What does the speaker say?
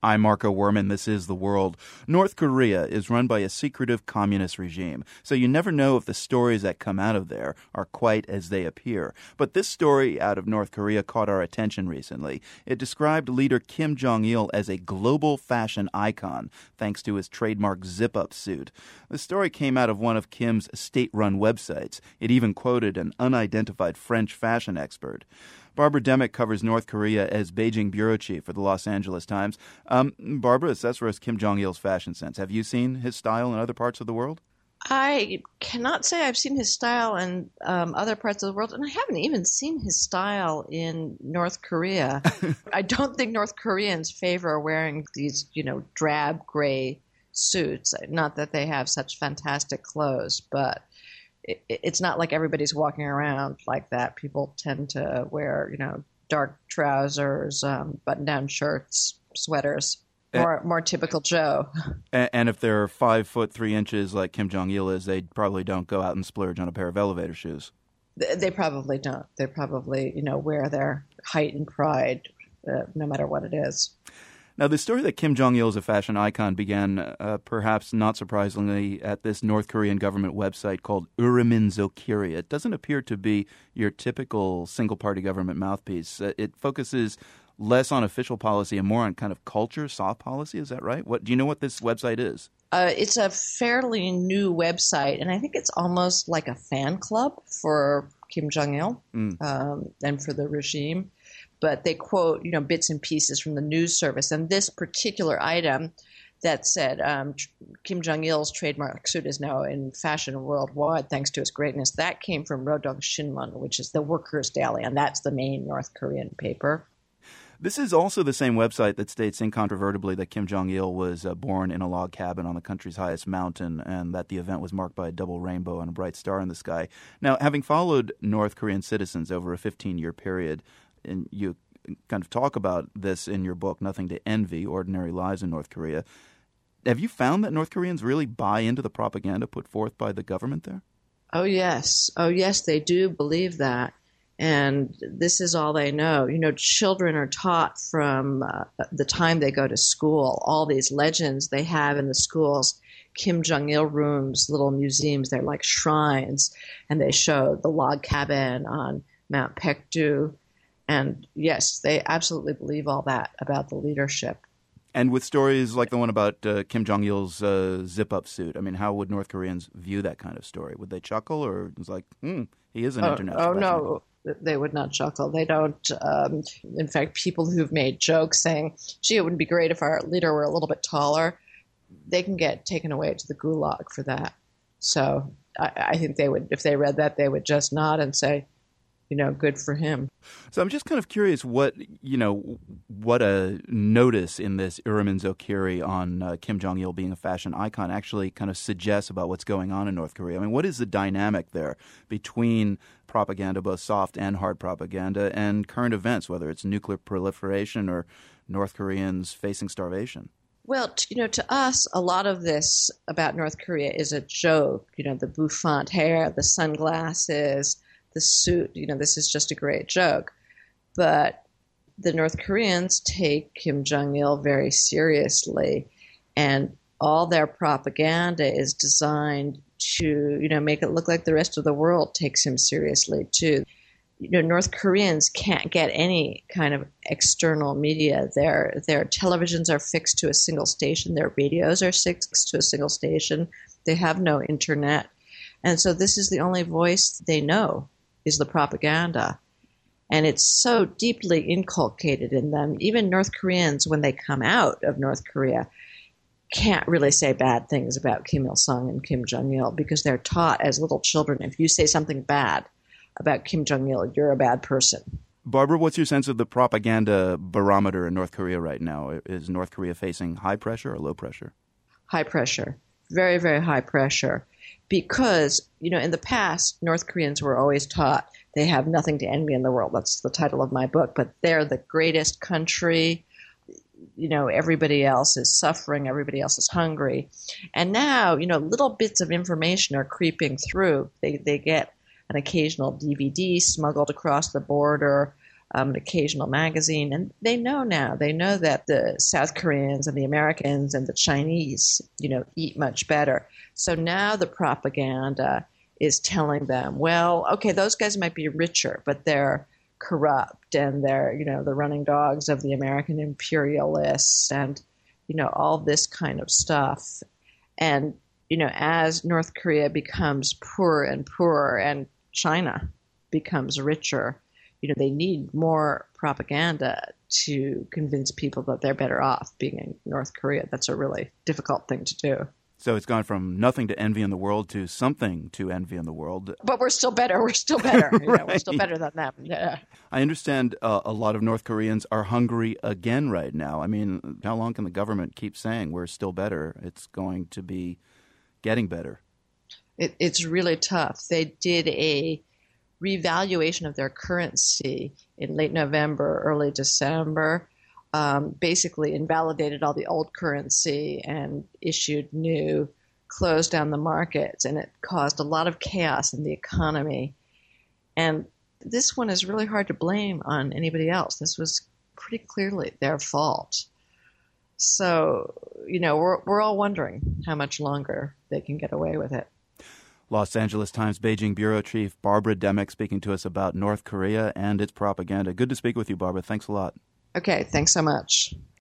I'm Marco Werman. This is The World. North Korea is run by a secretive communist regime, so you never know if the stories that come out of there are quite as they appear. But this story out of North Korea caught our attention recently. It described leader Kim Jong-il as a global fashion icon, thanks to his trademark zip-up suit. The story came out of one of Kim's state-run websites. It even quoted an unidentified French fashion expert. Barbara Demick covers North Korea as Beijing bureau chief for the Los Angeles Times. Barbara, assess for us Kim Jong-il's fashion sense. Have you seen his style in other parts of the world? I cannot say I've seen his style in other parts of the world, and I haven't even seen his style in North Korea. I don't think North Koreans favor wearing these, drab gray suits. Not that they have such fantastic clothes, but it's not like everybody's walking around like that. People tend to wear, dark trousers, button-down shirts, sweaters. More typical Joe. And if they're 5 foot 3 inches like Kim Jong-il is, they probably don't go out and splurge on a pair of elevator shoes. They probably don't. They probably, wear their height and pride, no matter what it is. Now, the story that Kim Jong-il is a fashion icon began, perhaps not surprisingly, at this North Korean government website called Urimin Zokiri. It doesn't appear to be your typical single-party government mouthpiece. It focuses less on official policy and more on kind of culture, soft policy. Is that right? Do you know what this website is? It's a fairly new website, and I think it's almost like a fan club for Kim Jong-il and for the regime. But they quote, bits and pieces from the news service. And this particular item that said Kim Jong-il's trademark suit is now in fashion worldwide thanks to his greatness, that came from Rodong Sinmun, which is the workers' daily, and that's the main North Korean paper. This is also the same website that states incontrovertibly that Kim Jong-il was born in a log cabin on the country's highest mountain and that the event was marked by a double rainbow and a bright star in the sky. Now, having followed North Korean citizens over a 15-year period, and you kind of talk about this in your book, Nothing to Envy, Ordinary Lives in North Korea. Have you found that North Koreans really buy into the propaganda put forth by the government there? Oh, yes. They do believe that. And this is all they know. Children are taught from the time they go to school, all these legends they have in the schools, Kim Jong-il rooms, little museums, they're like shrines, and they show the log cabin on Mount Paektu. And yes, they absolutely believe all that about the leadership. And with stories like the one about Kim Jong-il's zip-up suit, I mean, how would North Koreans view that kind of story? Would they chuckle, or it's like, he is an international? Oh, no, they would not chuckle. They don't. In fact, people who've made jokes saying, gee, it would be great if our leader were a little bit taller, they can get taken away to the gulag for that. So I think they would, if they read that, they would just nod and say, good for him. So I'm just kind of curious what a notice in this Urimin Zokiri on Kim Jong-il being a fashion icon actually kind of suggests about what's going on in North Korea. I mean, what is the dynamic there between propaganda, both soft and hard propaganda, and current events, whether it's nuclear proliferation or North Koreans facing starvation? Well, to us, a lot of this about North Korea is a joke. The bouffant hair, the sunglasses, the suit, this is just a great joke. But the North Koreans take Kim Jong-il very seriously, and all their propaganda is designed to, make it look like the rest of the world takes him seriously too. North Koreans can't get any kind of external media. Their televisions are fixed to a single station. Their radios are fixed to a single station. They have no internet. And so this is the only voice they know, is the propaganda. And it's so deeply inculcated in them. Even North Koreans, when they come out of North Korea, can't really say bad things about Kim Il-sung and Kim Jong-il because they're taught as little children, if you say something bad about Kim Jong-il, you're a bad person. Barbara, what's your sense of the propaganda barometer in North Korea right now? Is North Korea facing high pressure or low pressure? High pressure. Very, very high pressure. Because, in the past, North Koreans were always taught they have nothing to envy in the world. That's the title of my book. But they're the greatest country. Everybody else is suffering. Everybody else is hungry. And now, little bits of information are creeping through. They get an occasional DVD smuggled across the border. an occasional magazine. And they know now. They know that the South Koreans and the Americans and the Chinese, eat much better. So now the propaganda is telling them, well, okay, those guys might be richer, but they're corrupt and they're, the running dogs of the American imperialists and, all this kind of stuff. And, as North Korea becomes poorer and poorer and China becomes richer, they need more propaganda to convince people that they're better off being in North Korea. That's a really difficult thing to do. So it's gone from nothing to envy in the world to something to envy in the world. But we're still better. We're still better. Right. We're still better than them. Yeah. I understand a lot of North Koreans are hungry again right now. I mean, how long can the government keep saying we're still better? It's going to be getting better. It's really tough. They did a revaluation of their currency in late November, early December. Basically invalidated all the old currency and issued new, closed down the markets, and it caused a lot of chaos in the economy. And this one is really hard to blame on anybody else. This was pretty clearly their fault. So, we're all wondering how much longer they can get away with it. Los Angeles Times Beijing Bureau Chief Barbara Demick speaking to us about North Korea and its propaganda. Good to speak with you, Barbara. Thanks a lot. Okay, thanks so much.